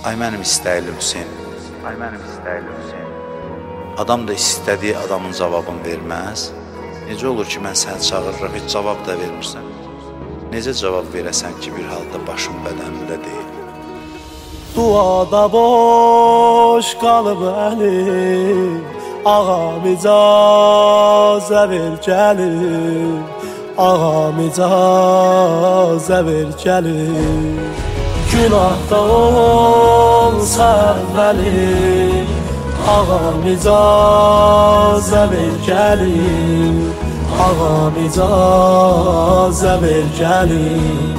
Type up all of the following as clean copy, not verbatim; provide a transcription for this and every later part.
Ay mənim istəyili Hüseyn. Ay mənim istəyili Hüseyn. Adam da istədiyi adamın cavabını verməz. Necə olur ki, mən səni çağırırıq, heç cavab da vermirsən? Necə cavab verəsən ki, bir halda başın bədənində deyil? Duada boş qalıb əlim, ağam icazə ver gəlim, ağam icazə ver gəlim. Günahda olsa əvvəlim, ağam icazə ver gəlim, ağam icazə ver gəlim.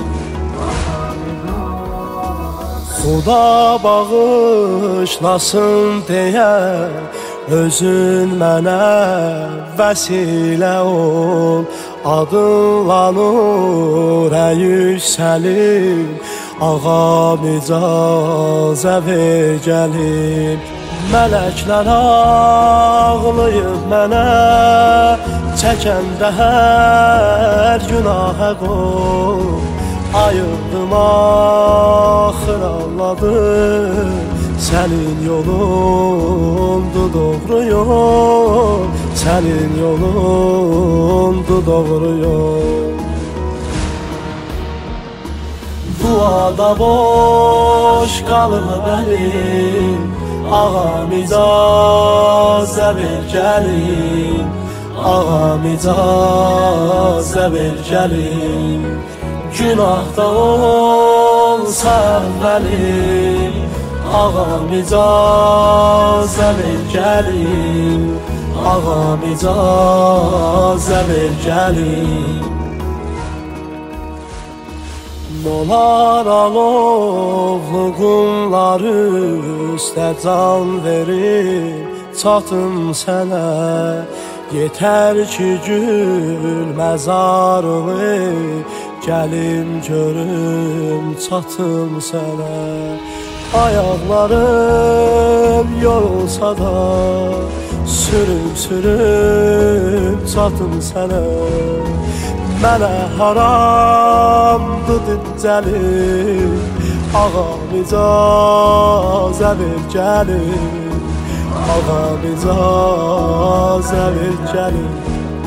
Xuda bağışlasın deyə özün mənə vəsilə ol, adınla nurə yüksəlim, ağam icazə ver gəlim. Mələklər ağlayıb mənə, çəkəndə hər günahə qol. Ayıldım axır anladım, sənin yolundur doğru yol, sənin yolundur doğru yol. Duada boş qalıb əlim, ağam icazə ver gəlim, ağam icazə ver gəlim. Günahda olsa əvvəlim, ağam icazə ver gəlim, ağam icazə ver gəlim. Dolar alovlu qumları üstə can verir, çatım sənə. Yetər ki gül məzarını, gəlim görüm çatım sənə. Ayaqlarım yorulsa da, sürüb çatım sənə. Mənə haramdır dincəlim, ağam icazə ver gəlim, ağam icazə ver gəlim.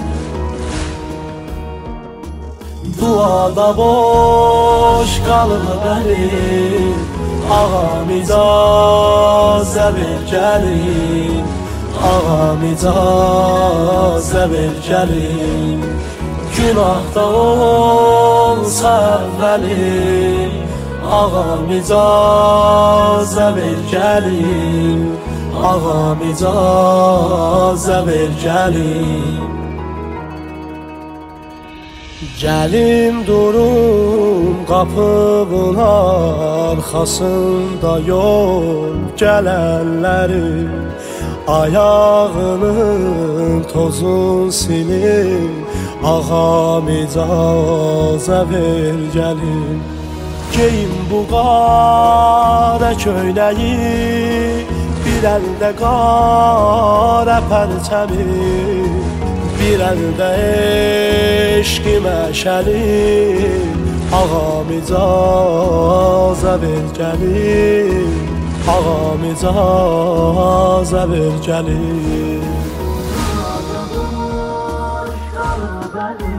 Duada boş qalıb əlim, ağam icazə ver gəlim, ağam icazə ver gəlim. Günahda olsa əvvəlim, ağam icazə ver gəlim, ağam icazə ver gəlim. Gəlim durum qapının arxasında yol gələnlərim, ayağının tozun silin, ağam icazə ver gəlim. Geyim bu qara köynəyi, bir əldə qara pərçəmi, bir əldə eşqi məşəli, ağam icazə ver gəlim, ağam icazə ver gəlim.